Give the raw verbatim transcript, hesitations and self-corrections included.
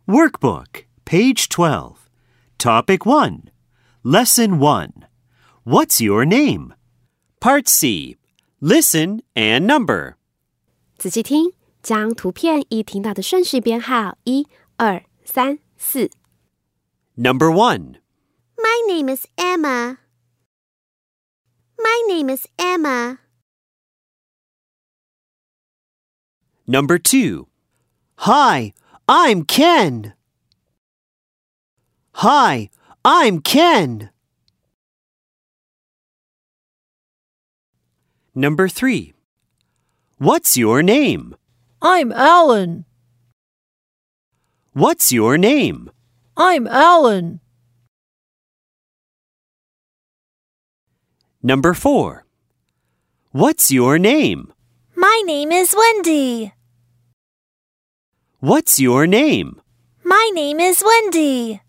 Workbook, page twelve. Topic one. Lesson one. What's your name? Part C. Listen and number. 仔细听，将图片一听到的顺序编号一、二、三、四。 Number one. My name is Emma. My name is Emma. Number two. Hi, I'm Ken. Hi, I'm Ken. Number three. What's your name? I'm Alan. What's your name? I'm Alan. Number four. What's your name? My name is Wendy. What's your name? My name is Wendy.